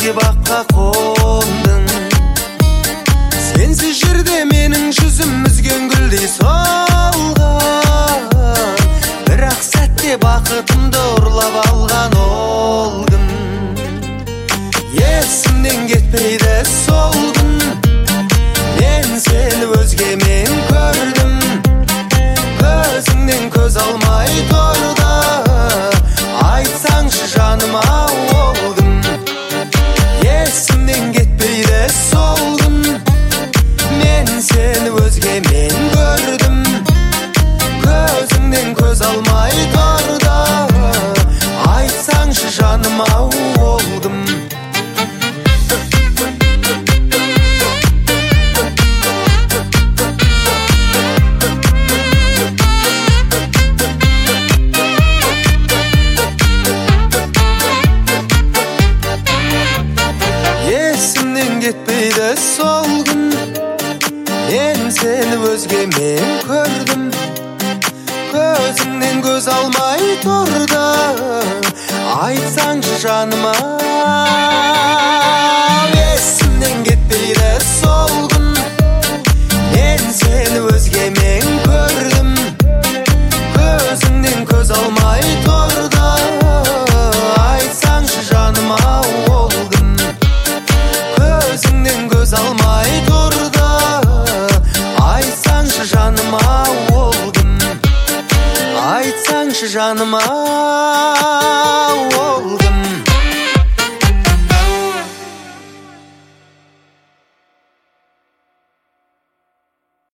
өзге баққа қондың. Сенсіз жерде менің жүзім үзген гүлдей солған. Бірақ сәтте бақытымды ұрлап алған ол күн. Есімнен кетпейді сол күн. Мен сені өзгемен көрдім. Көзіңнен көз алмай тұрды. Айтсаңшы жаным ау ол күн. Есімнен кетпейді сол күн. Мен сені өзгемен көрдім. Көзіңнен көз алмай тұрды. Айтсаңшы жаным ау ол күн. Кетпейді сол күн. Мен сені өзгемен көрдім. Көзіңнен көз алмай тұрды. Айтсаңшы жаным ау. Есімнен кетпейді сол күн. Мен сені өзгемен көрдім. Көзіңнен көз алмай тұрды. Айтсаңшы жаным ау ол күн. Көзіңнен көз алмай тұрды. Айтсаңшы жаным ау ол күн. Айтсаңшы жаным ау ол күн.